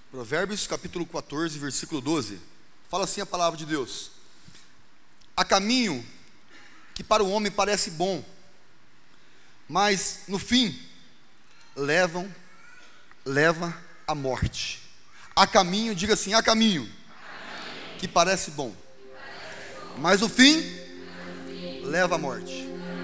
Provérbios capítulo 14, versículo 12. Fala assim a palavra de Deus: há caminho que para o homem parece bom, mas no fim leva à morte. Há caminho, diga assim, há caminho que parece bom, mas o fim leva à morte.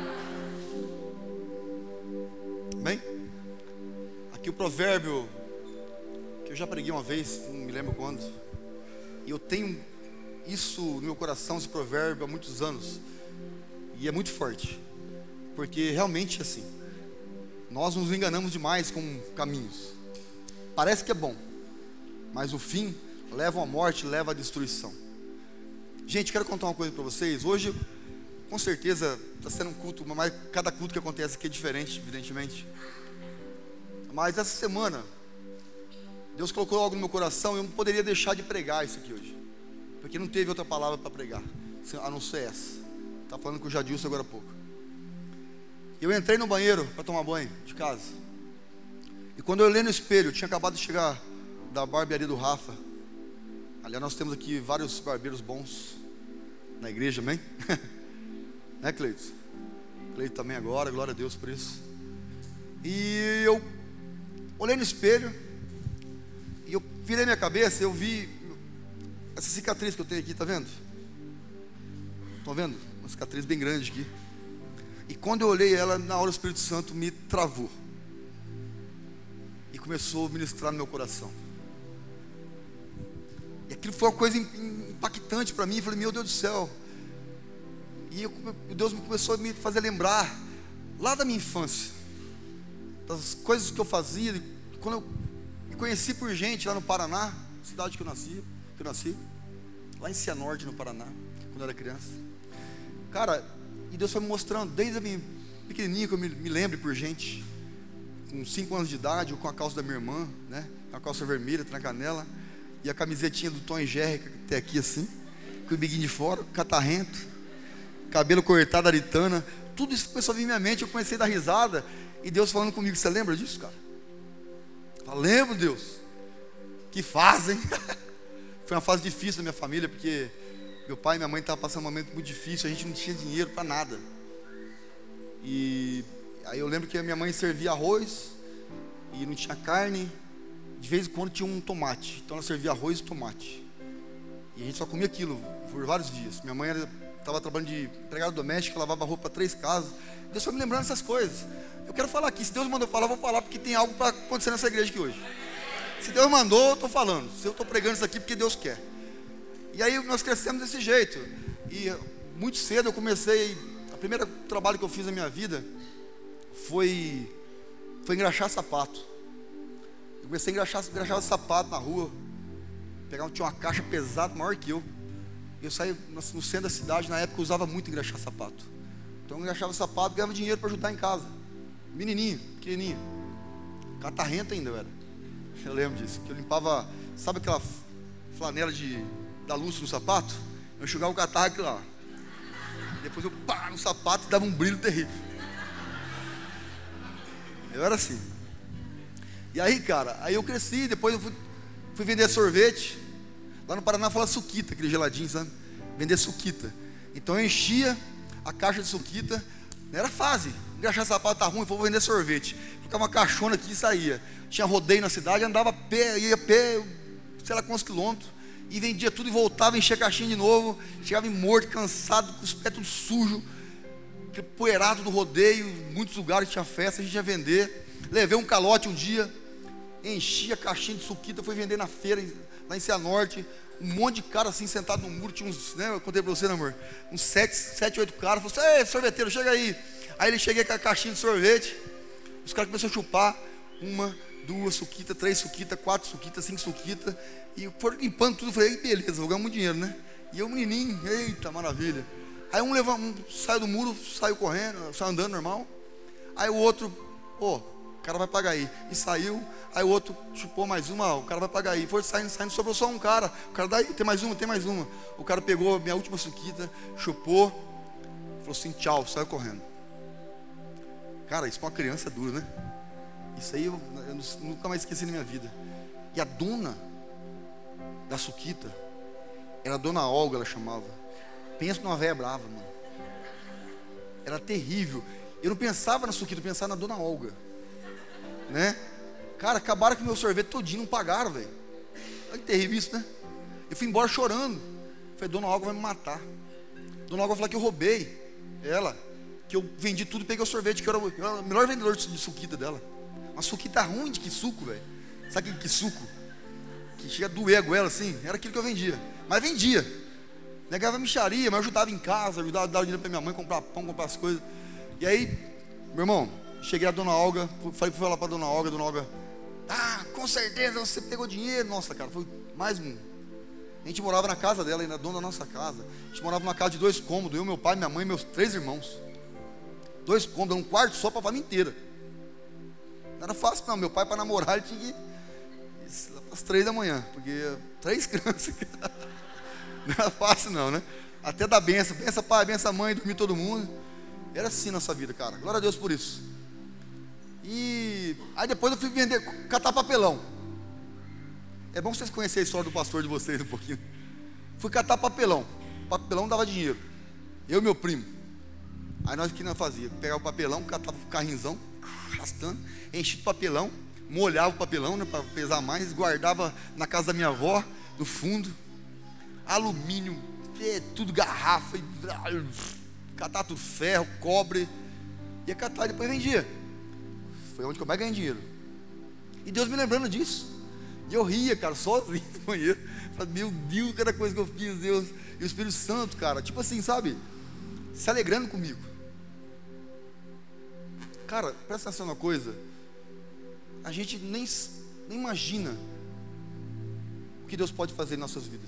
Bem, aqui o provérbio que eu já preguei uma vez, não me lembro quando, e eu tenho isso no meu coração, esse provérbio, há muitos anos, e é muito forte, porque realmente é assim. Nós nos enganamos demais com caminhos. Parece que é bom, mas o fim leva à morte, leva à destruição. Gente, quero contar uma coisa para vocês. Hoje, com certeza, está sendo um culto, mas cada culto que acontece aqui é diferente, evidentemente. Mas essa semana, Deus colocou algo no meu coração e eu não poderia deixar de pregar isso aqui hoje, porque não teve outra palavra para pregar, a não ser essa. Estava falando com o Jadilson agora há pouco. Eu entrei no banheiro para tomar banho de casa, e quando eu olhei no espelho, eu tinha acabado de chegar da barbearia do Rafa. Aliás, nós temos aqui vários barbeiros bons na igreja, amém? Né, Cleiton? Cleiton também agora, glória a Deus por isso. E eu olhei no espelho, e eu virei minha cabeça, eu vi essa cicatriz que eu tenho aqui, tá vendo? Estão vendo? Uma cicatriz bem grande aqui. E quando eu olhei ela, na hora o Espírito Santo me travou e começou a ministrar no meu coração. E aquilo foi uma coisa impactante para mim. Eu falei, meu Deus do céu. E Deus começou a me fazer lembrar lá da minha infância, das coisas que eu fazia, quando eu me conheci por gente lá no Paraná, cidade que eu nasci, lá em Cianorte, no Paraná, quando eu era criança. Cara, e Deus foi me mostrando, desde a minha pequenininha, que eu me lembre por gente, com 5 anos de idade, ou com a calça da minha irmã, né? A calça vermelha, na canela, e a camisetinha do Tom e Jerry, até aqui assim, com o biguinho de fora, catarrento, cabelo cortado, aritana, tudo isso começou a vir em minha mente. Eu comecei a dar risada, e Deus falando comigo, você lembra disso, cara? Eu falei, lembro, Deus. Que fase, hein? Foi uma fase difícil da minha família, porque meu pai e minha mãe estavam passando um momento muito difícil, a gente não tinha dinheiro para nada. E aí eu lembro que a minha mãe servia arroz, e não tinha carne, de vez em quando tinha um tomate, então ela servia arroz e tomate, e a gente só comia aquilo por vários dias. Minha mãe estava trabalhando de empregada doméstica, lavava roupa para 3 casas. Deus foi me lembrando essas coisas. Eu quero falar aqui, se Deus mandou falar, eu vou falar, porque tem algo para acontecer nessa igreja aqui hoje. Se Deus mandou, eu estou falando. Se eu estou pregando isso aqui, porque Deus quer. E aí nós crescemos desse jeito. E muito cedo eu comecei, o primeiro trabalho que eu fiz na minha vida foi engraxar sapato. Eu comecei a engraxar sapato na rua. Tinha uma caixa pesada, maior que eu. Eu saí no centro da cidade, na época eu usava muito engraxar sapato. Então eu engraxava sapato, ganhava dinheiro para ajudar em casa. Menininho, pequenininho, catarrento ainda eu era. Eu lembro disso, que eu limpava, sabe aquela flanela da luz no sapato? Eu enxugava o catarro aqui lá. Depois eu pá no sapato e dava um brilho terrível. Eu era assim. E aí, cara, aí eu cresci, depois eu fui vender sorvete. Lá no Paraná fala suquita, aquele geladinho, sabe? Vender suquita. Então eu enchia a caixa de suquita. Era fase. Engraxar sapato tá ruim, vou vender sorvete. Ficava uma caixona aqui e saía. Tinha rodeio na cidade, andava a pé, ia a pé, sei lá quantos quilômetros, e vendia tudo e voltava, enchia a caixinha de novo. Chegava morto, cansado, com os pés tudo sujo, poeirado do rodeio. Muitos lugares tinha festa, a gente ia vender. Levei um calote um dia, enchi a caixinha de suquita, fui vender na feira, lá em Cianorte. Um monte de cara assim sentado no muro, tinha uns, né? Eu contei pra você, né, amor? Uns 7, 8 caras. Falei assim, ei, sorveteiro, chega aí. Aí ele cheguei com a caixinha de sorvete. Os caras começaram a chupar 1, 2 suquitas, 3 suquitas, 4 suquitas, 5 suquitas. E foram limpando tudo. Eu falei, beleza, vou ganhar muito dinheiro, né? E eu, menininho, eita, maravilha. Aí um saiu do muro, saiu correndo, saiu andando normal. Aí o outro, o cara vai pagar aí. E saiu. Aí o outro chupou mais uma, o cara vai pagar aí. Foi saindo, sobrou só um cara. O cara, daí, tem mais uma. O cara pegou a minha última suquita, chupou, falou assim, tchau, saiu correndo. Cara, isso para uma criança é duro, né? Isso aí eu nunca mais esqueci na minha vida. E a dona da suquita era a dona Olga, ela chamava. Pensa numa velha brava, mano. Era terrível. Eu não pensava na suquita, eu pensava na dona Olga, né? Cara, acabaram com o meu sorvete todinho, não pagaram, velho. Olha que terrível isso, né? Eu fui embora chorando. Falei, dona Olga vai me matar. Dona Olga falou que eu roubei ela, que eu vendi tudo e peguei o sorvete, que eu era o melhor vendedor de suquita dela. Uma suquita ruim de que suco, velho. Sabe que suco? Que chega a doer a goela assim. Era aquilo que eu vendia. Mas vendia. Negava mixaria, mas eu ajudava em casa, ajudava a dar dinheiro para minha mãe, comprar pão, comprar as coisas. E aí, meu irmão, cheguei a dona Olga, fui falar para dona Olga, com certeza você pegou dinheiro. Nossa, cara, foi mais um. A gente morava na casa dela, ainda dona da nossa casa. A gente morava numa casa de 2 cômodos, eu, meu pai, minha mãe e meus 3 irmãos. 2 cômodos, um quarto só para a família inteira. Não era fácil não, meu pai para namorar ele tinha que ir às 3 da manhã, porque 3 crianças. Não era fácil não, né? Até dar benção, benção pai, benção mãe, dormir todo mundo. Era assim nossa vida, cara. Glória a Deus por isso. E aí depois eu fui catar papelão. É bom vocês conhecerem a história do pastor de vocês um pouquinho. Fui catar papelão. Papelão dava dinheiro. Eu e meu primo. Aí nós, o que nós fazíamos? Pegava o papelão, catava o carrinzão, arrastando, enchia de papelão, molhava o papelão, né, para pesar mais, guardava na casa da minha avó, no fundo. Alumínio, tudo garrafa, catar tudo, ferro, cobre. Ia catar e depois vendia. Foi onde que eu mais ganhei dinheiro. E Deus me lembrando disso. E eu ria, cara, sozinho no banheiro. Falei, meu Deus, cada coisa que eu fiz, Deus. E o Espírito Santo, cara, tipo assim, sabe? Se alegrando comigo. Cara, presta atenção numa coisa. A gente nem imagina o que Deus pode fazer em nossas vidas.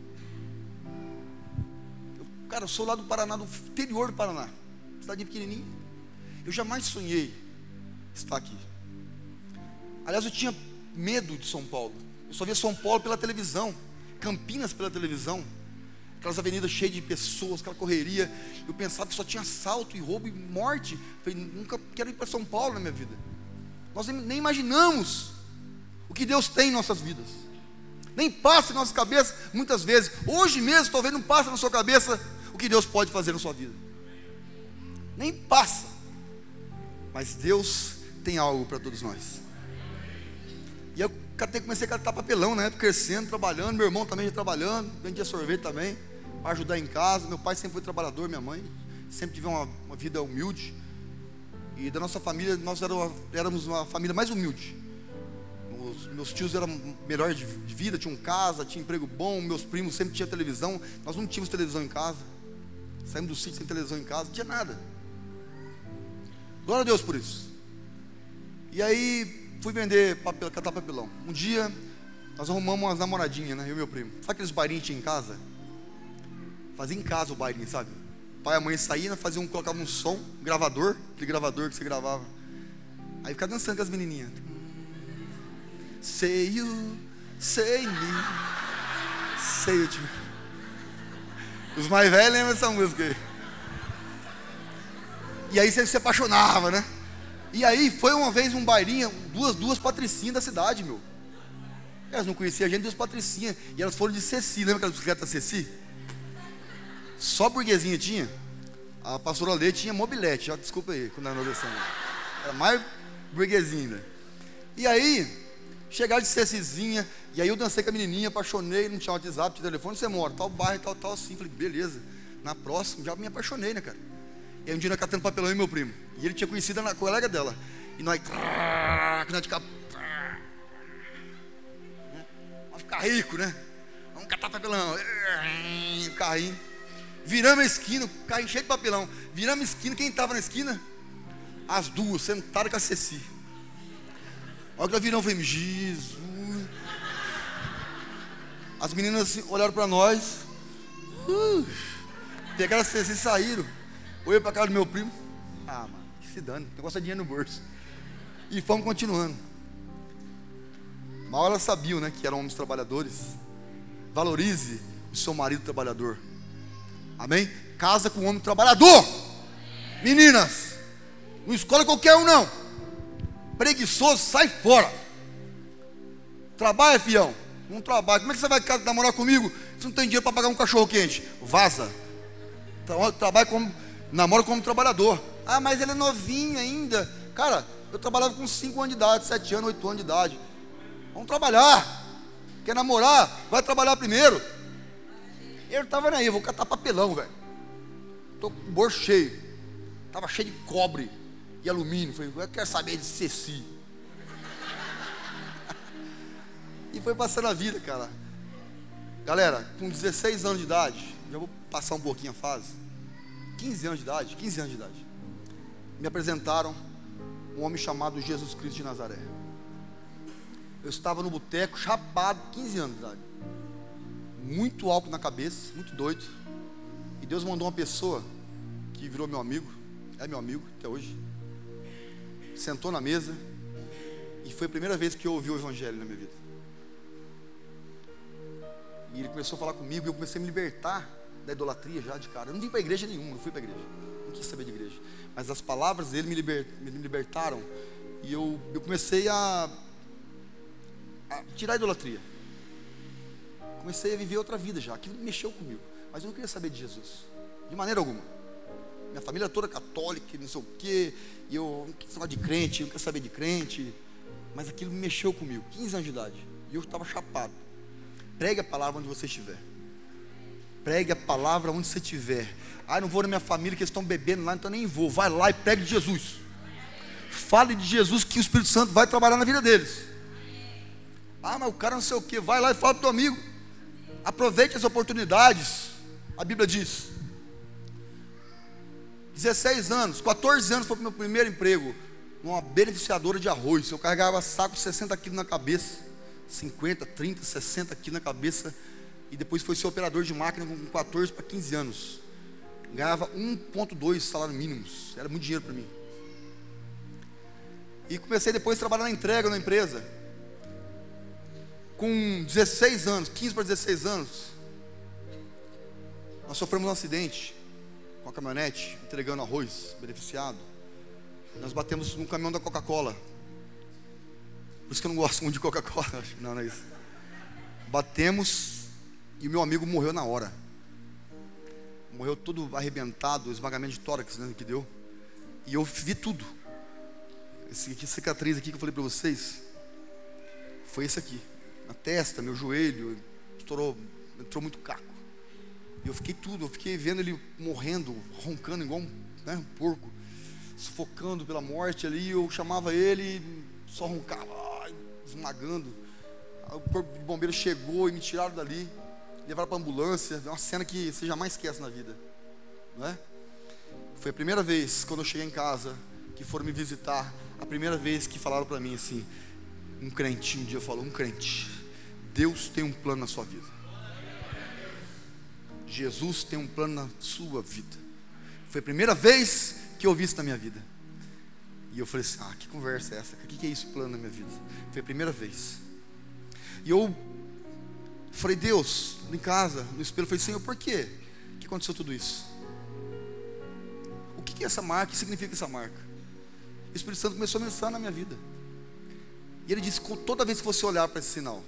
Cara, eu sou lá do Paraná, do interior do Paraná, cidade pequenininha. Eu jamais sonhei estar aqui. Aliás, eu tinha medo de São Paulo. Eu só via São Paulo pela televisão, Campinas pela televisão, aquelas avenidas cheias de pessoas, aquela correria. Eu pensava que só tinha assalto e roubo e morte. Eu falei, nunca quero ir para São Paulo na minha vida. Nós nem imaginamos o que Deus tem em nossas vidas. Nem passa em nossa cabeça muitas vezes. Hoje mesmo talvez não passe na sua cabeça o que Deus pode fazer na sua vida. Nem passa. Mas Deus tem algo para todos nós. E eu comecei a catar papelão, né? Crescendo, trabalhando. Meu irmão também já trabalhando. Vendia sorvete também, para ajudar em casa. Meu pai sempre foi trabalhador, minha mãe sempre tive uma vida humilde. E da nossa família, nós éramos uma família mais humilde. Meus tios eram melhores de vida, tinham casa, tinham emprego bom. Meus primos sempre tinham televisão. Nós não tínhamos televisão em casa. Saímos do sítio sem televisão em casa, não tinha nada. Glória a Deus por isso. E aí fui vender papel, catar papelão. Um dia nós arrumamos umas namoradinhas, né? Eu e meu primo. Sabe aqueles bailinhos que tinha em casa? Fazia em casa o bailinho, sabe? O pai e a mãe saíam, colocavam um som, um gravador, aquele gravador que você gravava. Aí ficava dançando com as menininhas. Say you, say me, say you. Os mais velhos lembram dessa música aí. E aí você se apaixonava, né? E aí foi uma vez um bailinho, duas patricinhas da cidade, meu. Elas não conheciam a gente, 2 patricinhas. E elas foram de Ceci, lembra aquela bicicleta Ceci? Só burguesinha tinha. A pastora Lê tinha mobilete, já desculpa aí, quando era na audição. Era mais burguesinha ainda. E aí chegaram de Cecizinha, e aí eu dancei com a menininha, apaixonei, não tinha WhatsApp, tinha telefone, você mora, tal bairro, tal, assim. Falei, beleza, na próxima, já me apaixonei, né, cara? E aí um dia nós catando papelão e meu primo, e ele tinha conhecido a colega dela, e nós ficava, vamos ficar rico, né? Vamos catar papelão, carrinho, viramos a esquina, o carrinho cheio de papelão, viramos a esquina, quem estava na esquina? As duas, sentaram com a Ceci. Olha que ela virou, eu falei, Jesus. As meninas assim, olharam para nós, pegaram a Ceci e saíram. Olhei para a casa do meu primo. Mano, que se dane, o negócio é dinheiro no bolso. E fomos continuando. Mal elas sabiam, né, que eram homens trabalhadores. Valorize o seu marido trabalhador. Amém? Casa com um homem trabalhador. Meninas, não escolhe qualquer um não. Preguiçoso, sai fora. Trabalha, fião. Não trabalha. Como é que você vai namorar comigo se não tem dinheiro para pagar um cachorro quente? Vaza. Namora como trabalhador. Ah, mas ele é novinho ainda. Cara, eu trabalhava com 5 anos de idade, 7 anos, 8 anos de idade. Vamos trabalhar. Quer namorar? Vai trabalhar primeiro. Eu não estava nem aí, eu vou catar papelão, velho. Estou com o bolso cheio. Estava cheio de cobre e alumínio. Falei, eu quero saber de ceci. E foi passando a vida, cara. Galera, com 16 anos de idade, já vou passar um pouquinho a fase. 15 anos de idade. Me apresentaram um homem chamado Jesus Cristo de Nazaré. Eu estava no boteco, chapado, 15 anos de idade. Muito álcool na cabeça, muito doido. E Deus mandou uma pessoa que virou meu amigo, é meu amigo até hoje. Sentou na mesa e foi a primeira vez que eu ouvi o evangelho na minha vida. E ele começou a falar comigo e eu comecei a me libertar da idolatria já de cara. Eu não vim para igreja nenhuma, não fui para igreja, não quis saber de igreja. Mas as palavras dele me libertaram. E eu comecei a tirar a idolatria. Comecei a viver outra vida já. Aquilo mexeu comigo. Mas eu não queria saber de Jesus, de maneira alguma. Minha família toda católica, não sei o quê. E eu não quis falar de crente, eu não queria saber de crente. Mas aquilo mexeu comigo, 15 anos de idade. E eu estava chapado. Pregue a palavra onde você estiver. Pregue a palavra onde você estiver. Ah, não vou na minha família que eles estão bebendo lá, então nem vou. Vai lá e pregue de Jesus. Fale de Jesus que o Espírito Santo vai trabalhar na vida deles. Ah, mas o cara não sei o que. Vai lá e fala para o teu amigo. Aproveite as oportunidades. A Bíblia diz. 16 anos, 14 anos foi o meu primeiro emprego numa beneficiadora de arroz. Eu carregava saco de 60 quilos na cabeça. 50, 30, 60 quilos na cabeça. E depois foi ser operador de máquina com 14 para 15 anos. Ganhava 1,2 salário mínimos. Era muito dinheiro para mim. E comecei depois a trabalhar na entrega na empresa. Com 16 anos, 15 para 16 anos, nós sofremos um acidente com a caminhonete, entregando arroz, beneficiado. Nós batemos num caminhão da Coca-Cola. Por isso que eu não gosto muito de Coca-Cola. Não é isso. Batemos e o meu amigo morreu na hora. Morreu todo arrebentado, esmagamento de tórax, né, que deu. E eu vi tudo. Esse cicatriz aqui que eu falei para vocês, foi esse aqui. Na testa, meu joelho, entrou muito caco. E eu fiquei vendo ele morrendo, roncando igual um porco, sufocando pela morte ali. Eu chamava ele, só roncava, esmagando. O corpo de bombeiro chegou e me tiraram dali, levaram para a ambulância. É uma cena que você jamais esquece na vida, não é? Foi a primeira vez, quando eu cheguei em casa, que foram me visitar, a primeira vez que falaram para mim assim, um crente, um dia falou, um crente, Deus tem um plano na sua vida. Jesus tem um plano na sua vida. Foi a primeira vez que eu ouvi isso na minha vida. E eu falei assim, que conversa é essa? O que é isso, plano na minha vida? Foi a primeira vez. E eu falei, Deus, em casa, no espelho, eu falei, Senhor, por quê? Que aconteceu tudo isso? O que é essa marca? O que significa essa marca? O Espírito Santo começou a mencionar na minha vida. E ele disse, toda vez que você olhar para esse sinal,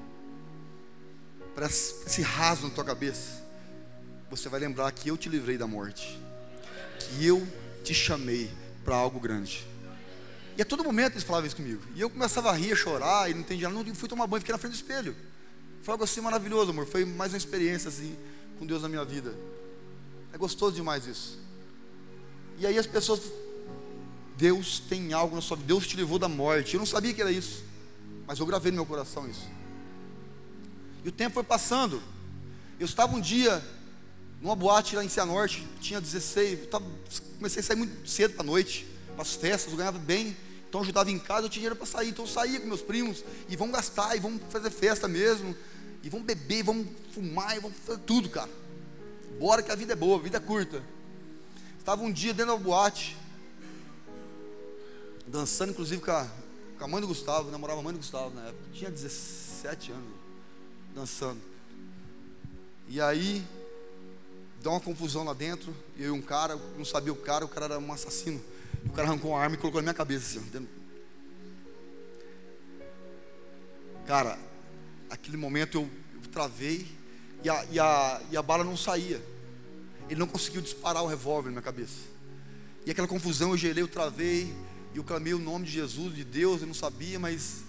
para esse rasgo na tua cabeça, você vai lembrar que eu te livrei da morte, que eu te chamei para algo grande. E a todo momento eles falavam isso comigo. E eu começava a rir, a chorar, e não entendia nada. Não fui tomar banho, fiquei na frente do espelho. Foi algo assim maravilhoso, amor. Foi mais uma experiência assim com Deus na minha vida. É gostoso demais isso. E aí as pessoas, Deus tem algo na sua vida, Deus te livrou da morte. Eu não sabia que era isso, mas eu gravei no meu coração isso. E o tempo foi passando. Eu estava um dia numa boate lá em Cianorte, tinha 16, comecei a sair muito cedo para a noite, para as festas, eu ganhava bem, então eu ajudava em casa, eu tinha dinheiro para sair, então eu saía com meus primos, e vamos gastar, e vamos fazer festa mesmo, e vamos beber, e vamos fumar, e vamos fazer tudo, cara. Bora que a vida é boa, a vida é curta. Estava um dia dentro da boate, dançando inclusive com a mãe do Gustavo, namorava a mãe do Gustavo na época, tinha 17 anos, dançando. E aí deu uma confusão lá dentro, eu e um cara, não sabia o cara era um assassino. E o cara arrancou uma arma e colocou na minha cabeça assim, dentro. Cara, Aquele momento eu travei e a bala não saía. Ele não conseguiu disparar o revólver na minha cabeça. E aquela confusão, eu gelei, eu travei, e eu clamei o nome de Jesus, de Deus, eu não sabia, mas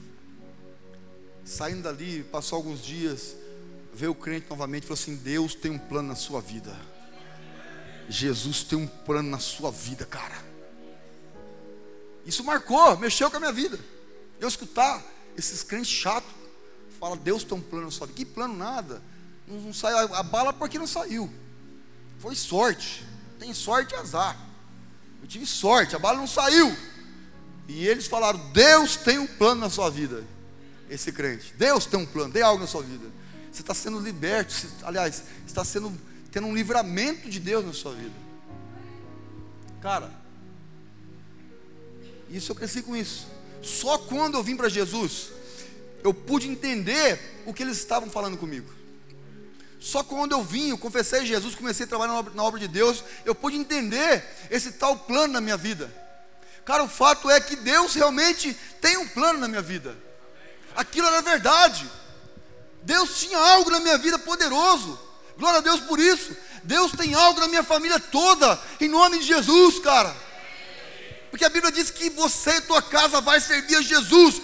saindo dali, passou alguns dias, veio o crente novamente e falou assim: Deus tem um plano na sua vida. Jesus tem um plano na sua vida, cara. Isso marcou, mexeu com a minha vida. Eu escutar esses crentes chatos, fala: Deus tem um plano na sua vida. Que plano nada? Não saiu a bala porque não saiu. Foi sorte. Tem sorte e azar. Eu tive sorte, a bala não saiu. E eles falaram: Deus tem um plano na sua vida. Esse crente, Deus tem um plano, tem algo na sua vida. Você está sendo liberto, aliás, está tendo um livramento de Deus na sua vida. Cara, isso eu cresci com isso. Só quando eu vim para Jesus, eu pude entender o que eles estavam falando comigo. Só quando eu vim, eu confessei Jesus, comecei a trabalhar na obra de Deus, eu pude entender esse tal plano na minha vida. Cara, o fato é que Deus realmente tem um plano na minha vida. Aquilo era verdade. Deus tinha algo na minha vida poderoso. Glória a Deus por isso. Deus tem algo na minha família toda, em nome de Jesus, cara. Porque a Bíblia diz que você e tua casa vai servir a Jesus.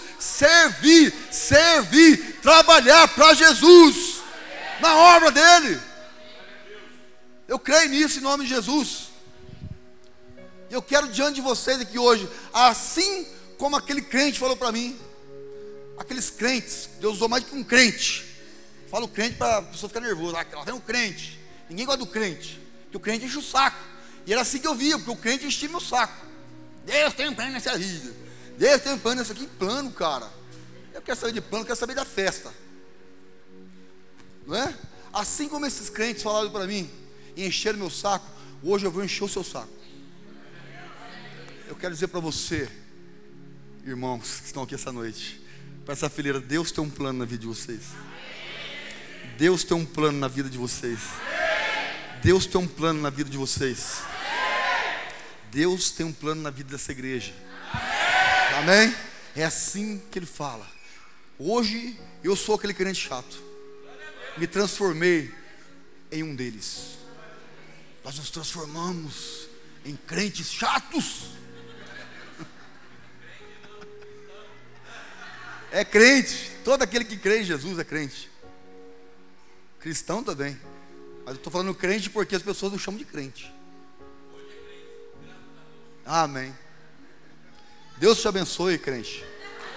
Servir, trabalhar para Jesus, na obra dele. Eu creio nisso em nome de Jesus. E eu quero diante de vocês aqui hoje, assim como aquele crente falou para mim, aqueles crentes, Deus usou mais do que um crente. Falo crente para a pessoa ficar nervosa. Lá vem um crente. Ninguém gosta do crente, porque o crente enche o saco. E era assim que eu via, porque o crente enchia meu saco. Deus tem um plano nessa vida. Deus tem um plano nessa aqui. Plano, cara. Eu quero saber de plano, eu quero saber da festa. Não é? Assim como esses crentes falaram para mim e encheram meu saco, hoje eu vou encher o seu saco. Eu quero dizer para você, irmãos que estão aqui essa noite, para essa fileira, Deus tem um plano na vida de vocês. Deus tem um plano na vida de vocês. Deus tem um plano na vida de vocês. Deus tem um plano na vida dessa igreja. Amém? É assim que ele fala. Hoje eu sou aquele crente chato. Me transformei em um deles. Nós nos transformamos em crentes chatos. É crente. Todo aquele que crê em Jesus é crente. Cristão também. Mas eu estou falando crente porque as pessoas não chamam de crente. Amém. Deus te abençoe, crente.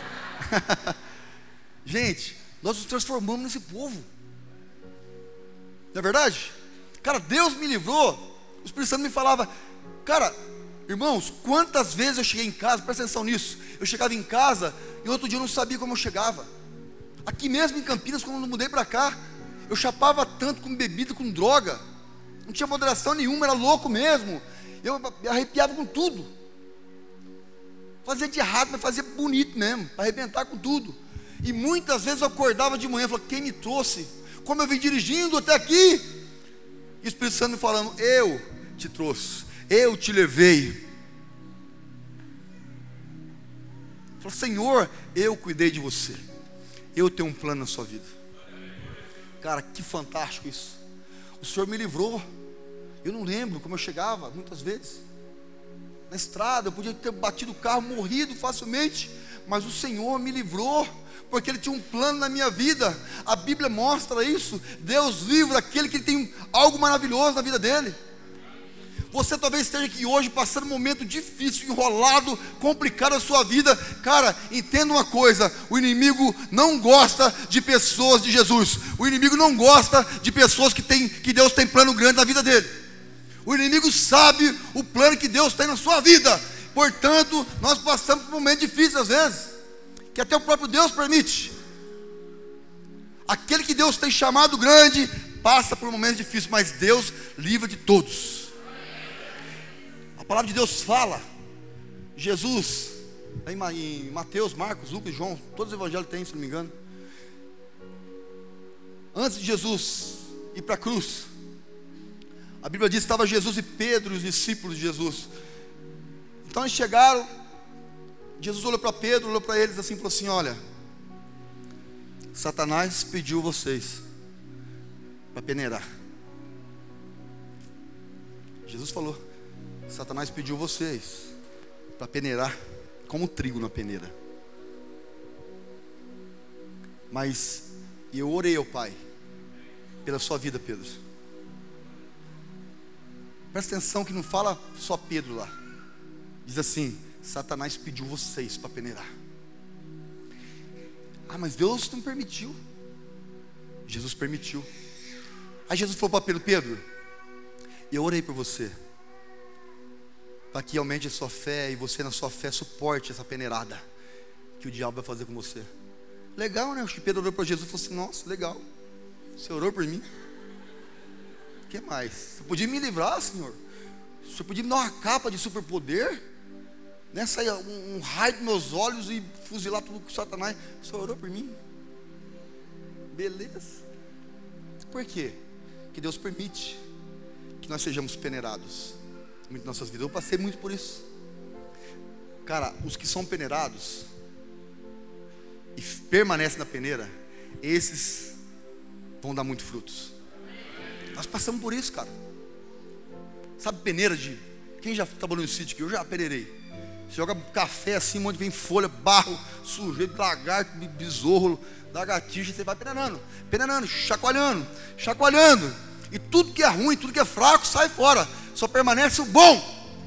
Gente, nós nos transformamos nesse povo. Não é verdade? Cara, Deus me livrou. O Espírito Santo me falava. Cara, irmãos, quantas vezes eu cheguei em casa, presta atenção nisso. Eu chegava em casa e outro dia eu não sabia como eu chegava. Aqui mesmo em Campinas, quando eu mudei para cá, eu chapava tanto com bebida, com droga. Não tinha moderação nenhuma, era louco mesmo. Eu me arrepiava com tudo. Fazia de errado, mas fazia bonito mesmo, para arrebentar com tudo. E muitas vezes eu acordava de manhã e falava: quem me trouxe? Como eu vim dirigindo até aqui? E o Espírito Santo me falando: eu te trouxe, eu te levei. Falou: Senhor, eu cuidei de você. Eu tenho um plano na sua vida. Cara, que fantástico isso. O Senhor me livrou. Eu não lembro como eu chegava, muitas vezes na estrada, eu podia ter batido o carro, morrido facilmente, mas o Senhor me livrou, porque Ele tinha um plano na minha vida. A Bíblia mostra isso. Deus livra aquele que tem algo maravilhoso na vida dele. Você talvez esteja aqui hoje passando um momento difícil, enrolado, complicado na sua vida. Cara, entenda uma coisa: o inimigo não gosta de pessoas de Jesus. O inimigo não gosta de pessoas que Deus tem plano grande na vida dele. O inimigo sabe o plano que Deus tem na sua vida. Portanto, nós passamos por momentos difíceis às vezes, que até o próprio Deus permite. Aquele que Deus tem chamado grande passa por momentos difíceis, mas Deus livra de todos. A palavra de Deus fala, Jesus, em Mateus, Marcos, Lucas e João, todos os evangelhos têm, se não me engano. Antes de Jesus ir para a cruz, a Bíblia diz que estava Jesus e Pedro e os discípulos de Jesus. Então eles chegaram. Jesus olhou para Pedro, olhou para eles assim e falou assim: olha, Satanás pediu vocês para peneirar. Jesus falou: Satanás pediu vocês para peneirar como trigo na peneira. Mas eu orei ao Pai pela sua vida, Pedro. Presta atenção que não fala só Pedro lá. Diz assim: Satanás pediu vocês para peneirar. Ah, mas Deus não permitiu. Jesus permitiu. Aí Jesus falou para Pedro: Pedro, eu orei por você, para que aumente a sua fé, e você na sua fé suporte essa peneirada que o diabo vai fazer com você. Legal, né? Acho que Pedro orou para Jesus e falou assim: nossa, legal, você orou por mim. O que mais? Você podia me livrar, Senhor. Você podia me dar uma capa de superpoder, né? Sair um raio dos meus olhos e fuzilar tudo com Satanás. Você orou por mim? Beleza. Por quê? Que Deus permite que nós sejamos peneirados muito em nossas vidas. Eu passei muito por isso. Cara, os que são peneirados e permanecem na peneira, esses vão dar muito frutos. Nós passamos por isso, cara. Sabe peneira de... Quem já trabalhou no sítio aqui? Eu já peneirei. Você joga café assim, onde vem folha, barro, sujeito, lagarto, besouro, lagartixa, você vai peneirando, peneirando, chacoalhando, chacoalhando. E tudo que é ruim, tudo que é fraco, sai fora. Só permanece o bom.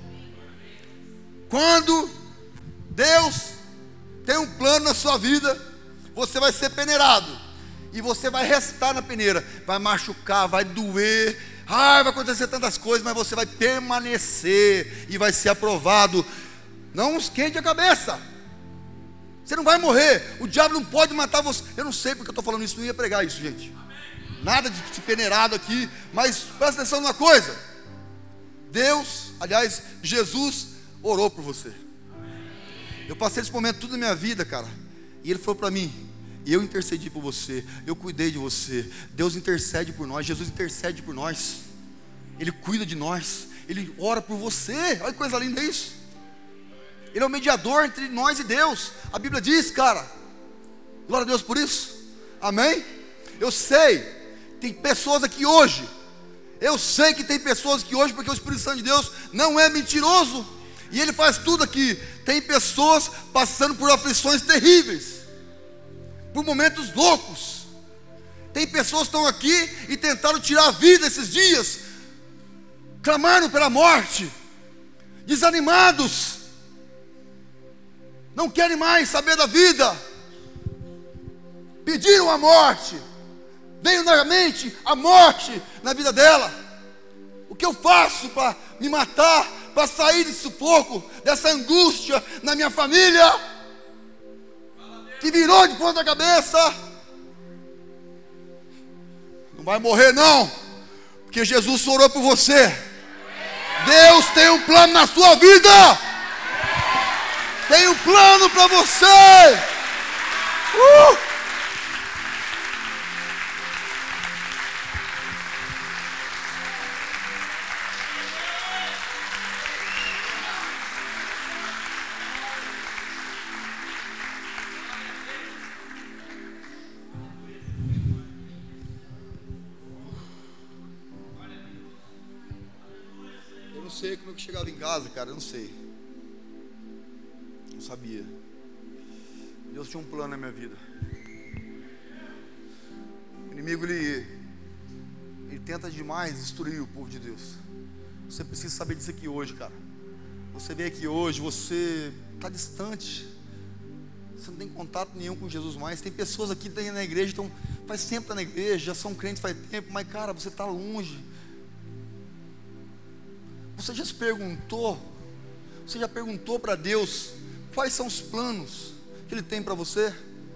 Quando Deus tem um plano na sua vida, você vai ser peneirado. E você vai restar na peneira. Vai machucar, vai doer. Vai acontecer tantas coisas, mas você vai permanecer e vai ser aprovado. Não esquente a cabeça. Você não vai morrer. O diabo não pode matar você. Eu não sei porque eu estou falando isso, não ia pregar isso, gente. Nada de se peneirado aqui. Mas presta atenção numa coisa. Deus, aliás, Jesus orou por você. Eu passei esse momento tudo na minha vida, cara. E Ele falou para mim: eu intercedi por você, eu cuidei de você. Deus intercede por nós, Jesus intercede por nós. Ele cuida de nós, Ele ora por você. Olha que coisa linda isso. Ele é o mediador entre nós e Deus. A Bíblia diz, cara. Glória a Deus por isso. Amém? Eu sei, tem pessoas aqui hoje. Eu sei que tem pessoas aqui hoje, porque o Espírito Santo de Deus não é mentiroso. E Ele faz tudo aqui. Tem pessoas passando por aflições terríveis, por momentos loucos. Tem pessoas que estão aqui e tentaram tirar a vida esses dias, clamaram pela morte, desanimados, não querem mais saber da vida, pediram a morte, veio na mente a morte na vida dela. O que eu faço para me matar, para sair desse sufoco, dessa angústia na minha família, que virou de ponta cabeça? Não vai morrer não, porque Jesus orou por você. Deus tem um plano na sua vida. Tem um plano para você. Eu não sei como que chegava em casa, cara, eu não sei. Não sabia. Deus tinha um plano na minha vida. O inimigo, ele tenta demais destruir o povo de Deus. Você precisa saber disso aqui hoje, cara. Você veio aqui hoje, você está distante. Você não tem contato nenhum com Jesus mais. Tem pessoas aqui que estão na igreja, então faz tempo que estão na igreja, já são crentes faz tempo, mas cara, você está longe. Você já se perguntou? Você já perguntou para Deus quais são os planos que Ele tem para você?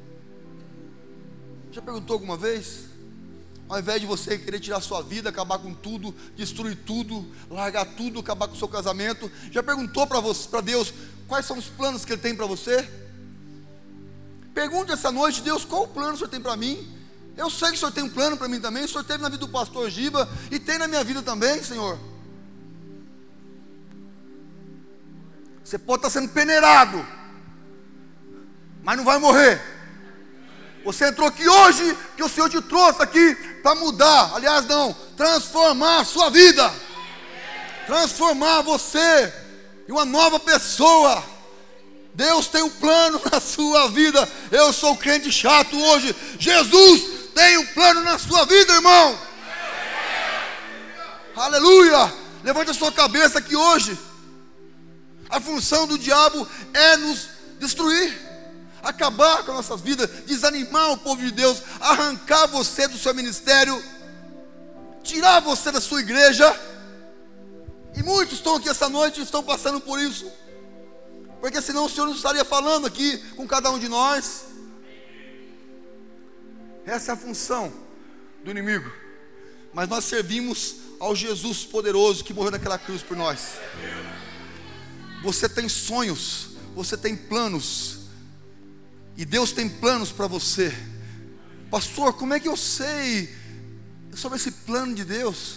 Já perguntou alguma vez? Ao invés de você querer tirar sua vida, acabar com tudo, destruir tudo, largar tudo, acabar com o seu casamento, já perguntou para Deus quais são os planos que Ele tem para você? Pergunte essa noite: Deus, qual o plano que o Senhor tem para mim? Eu sei que o Senhor tem um plano para mim também. O Senhor teve na vida do pastor Giba e tem na minha vida também, Senhor. Você pode estar sendo peneirado, mas não vai morrer. Você entrou aqui hoje, que o Senhor te trouxe aqui para mudar, aliás não, transformar a sua vida, transformar você em uma nova pessoa. Deus tem um plano na sua vida. Eu sou crente chato hoje, Jesus tem um plano na sua vida, irmão. Aleluia. Levante a sua cabeça aqui hoje. A função do diabo é nos destruir, acabar com as nossas vidas, desanimar o povo de Deus, arrancar você do seu ministério, tirar você da sua igreja. E muitos estão aqui essa noite e estão passando por isso, porque senão o Senhor não estaria falando aqui com cada um de nós. Essa é a função do inimigo. Mas nós servimos ao Jesus poderoso que morreu naquela cruz por nós. Você tem sonhos, você tem planos, e Deus tem planos para você. Pastor, como é que eu sei sobre esse plano de Deus?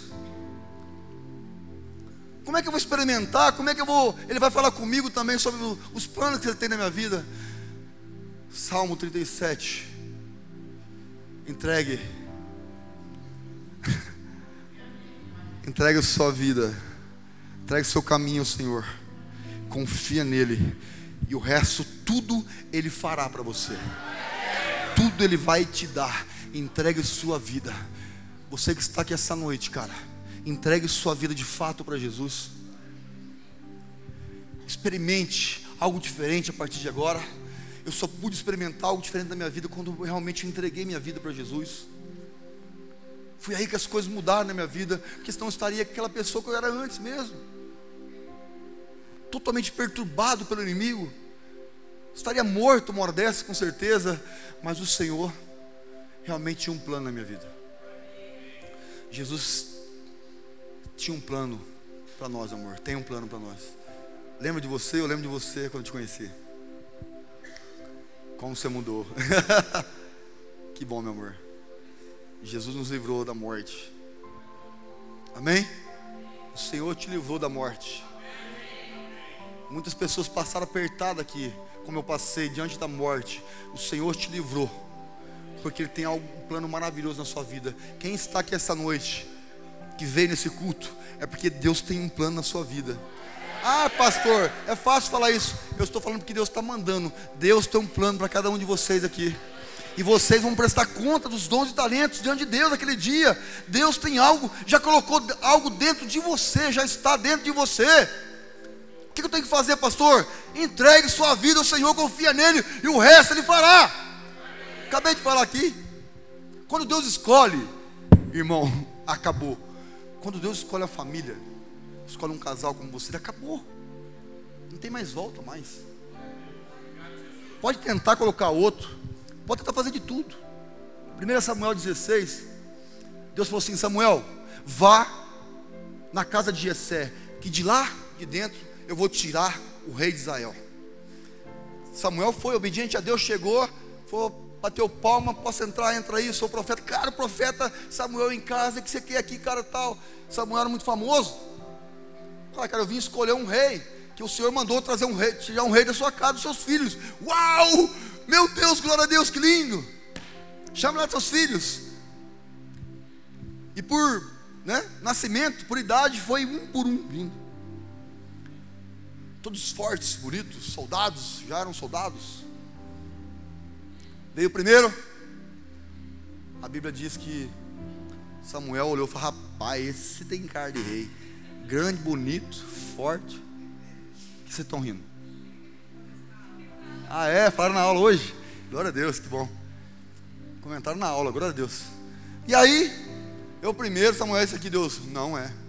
Como é que eu vou experimentar? Como é que Ele vai falar comigo também sobre os planos que Ele tem na minha vida? Salmo 37. Entregue a sua vida, entregue o seu caminho ao Senhor, confia nele, e o resto tudo Ele fará para você, tudo Ele vai te dar. Entregue sua vida. Você que está aqui essa noite, cara, entregue sua vida de fato para Jesus. Experimente algo diferente a partir de agora. Eu só pude experimentar algo diferente da minha vida quando eu realmente entreguei minha vida para Jesus. Foi aí que as coisas mudaram na minha vida, porque senão eu estaria aquela pessoa que eu era antes mesmo, totalmente perturbado pelo inimigo. Estaria morto uma hora dessa, com certeza. Mas o Senhor realmente tinha um plano na minha vida. Jesus tinha um plano para nós, amor. Tem um plano para nós. Lembra de você? Eu lembro de você quando te conheci. Como você mudou. Que bom, meu amor. Jesus nos livrou da morte. Amém? O Senhor te livrou da morte. Muitas pessoas passaram apertadas aqui, como eu passei diante da morte. O Senhor te livrou, porque Ele tem um plano maravilhoso na sua vida. Quem está aqui essa noite, que veio nesse culto, é porque Deus tem um plano na sua vida. Ah, pastor, é fácil falar isso. Eu estou falando porque Deus está mandando. Deus tem um plano para cada um de vocês aqui, e vocês vão prestar conta dos dons e talentos diante de Deus naquele dia. Deus tem algo, já colocou algo dentro de você, já está dentro de você. O que eu tenho que fazer, pastor? Entregue sua vida ao Senhor, confia nele, e o resto Ele fará. Acabei de falar aqui. Quando Deus escolhe, irmão, acabou. Quando Deus escolhe a família, escolhe um casal como você, acabou. Não tem mais volta mais. Pode tentar colocar outro, pode tentar fazer de tudo. 1 Samuel 16, Deus falou assim: Samuel, vá na casa de Jessé, que de lá de dentro eu vou tirar o rei de Israel. Samuel foi obediente a Deus, chegou, foi, bateu palma: posso entrar? Entra aí, sou profeta. Cara, o profeta Samuel em casa, o que você quer aqui, cara, tal. Samuel era muito famoso. Cara, eu vim escolher um rei, que o Senhor mandou trazer um rei, tirar um rei da sua casa, dos seus filhos. Uau, meu Deus, glória a Deus, que lindo. Chama lá seus filhos. E por nascimento, por idade, foi um por um vindo. Todos fortes, bonitos, soldados, já eram soldados. Veio o primeiro. A Bíblia diz que Samuel olhou e falou: rapaz, esse tem cara de rei, grande, bonito, forte. O que vocês estão rindo? Ah, é? Falaram na aula hoje? Glória a Deus, que bom. Comentaram na aula, glória a Deus. E aí, eu primeiro, Samuel, esse aqui, Deus, não é.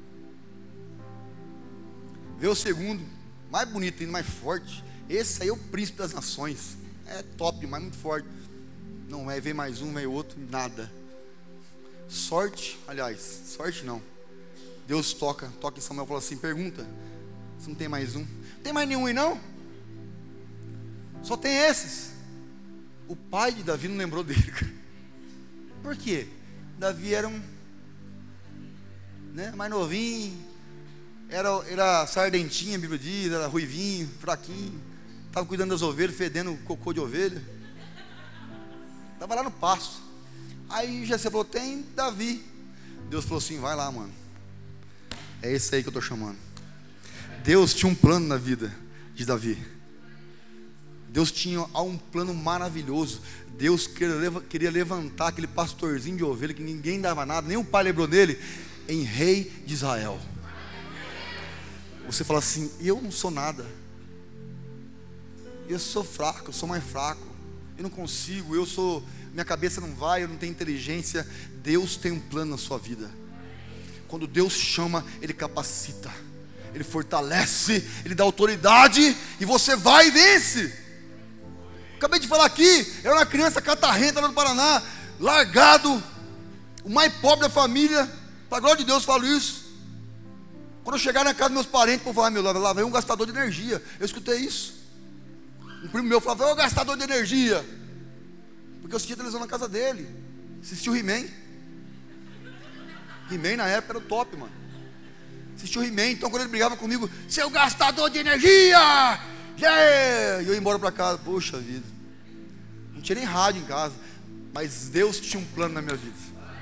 Veio o segundo, mais bonito ainda, mais forte. Esse aí é o príncipe das nações. É top demais, muito forte. Não é, veio mais um, veio outro, nada. Sorte, aliás, sorte não. Deus toca em Samuel e fala assim: pergunta, se não tem mais um. Não tem mais nenhum aí não? Só tem esses. O pai de Davi não lembrou dele, cara. Por quê? Davi era mais novinho, era sardentinho, a Bíblia diz, era ruivinho, fraquinho, estava cuidando das ovelhas, fedendo cocô de ovelha. Estava lá no pasto. Aí Jessé falou, tem Davi. Deus falou assim, vai lá, mano. É esse aí que eu estou chamando. Deus tinha um plano na vida de Davi. Deus tinha um plano maravilhoso. Deus queria levantar aquele pastorzinho de ovelha que ninguém dava nada, nem o pai lembrou dele, em rei de Israel. Você fala assim, eu não sou nada, eu sou fraco, eu sou mais fraco, eu não consigo, minha cabeça não vai, eu não tenho inteligência. Deus tem um plano na sua vida. Quando Deus chama, Ele capacita, Ele fortalece, Ele dá autoridade, e você vai e vence. Acabei de falar aqui, eu era uma criança catarrenta lá no Paraná, largado, o mais pobre da família, para a glória de Deus eu falo isso. Quando eu chegar na casa dos meus parentes, o povo falava, lá vem um gastador de energia. Eu escutei isso. Um primo meu falava, ô gastador de energia. Porque eu assistia televisão na casa dele, assistia o He-Man. He-Man na época era o top, mano. Assistia o He-Man, então quando ele brigava comigo, seu gastador de energia! Yeah! E eu ia embora para casa, poxa vida. Não tinha nem rádio em casa, mas Deus tinha um plano na minha vida.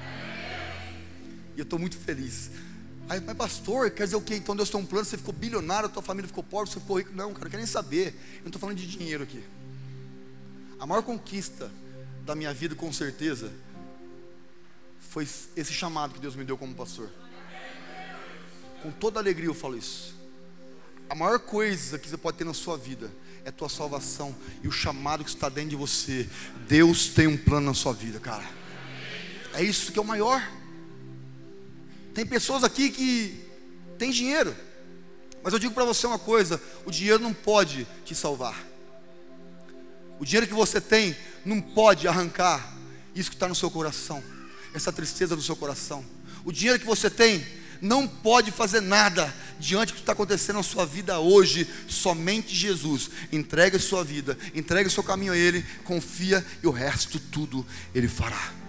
E eu estou muito feliz. Aí, mas pastor, quer dizer o quê? Então Deus tem um plano, você ficou bilionário, a tua família ficou pobre, você ficou rico. Não, cara, eu quero nem saber. Eu não estou falando de dinheiro aqui. A maior conquista da minha vida, com certeza, foi esse chamado que Deus me deu como pastor. Com toda alegria eu falo isso. A maior coisa que você pode ter na sua vida é a tua salvação e o chamado que está dentro de você. Deus tem um plano na sua vida, cara. É isso que é o maior. Tem pessoas aqui que têm dinheiro, mas eu digo para você uma coisa: o dinheiro não pode te salvar. O dinheiro que você tem não pode arrancar isso que está no seu coração, essa tristeza do seu coração. O dinheiro que você tem não pode fazer nada diante do que está acontecendo na sua vida hoje. Somente Jesus. Entregue a sua vida, entregue o seu caminho a Ele, confia, e o resto tudo Ele fará.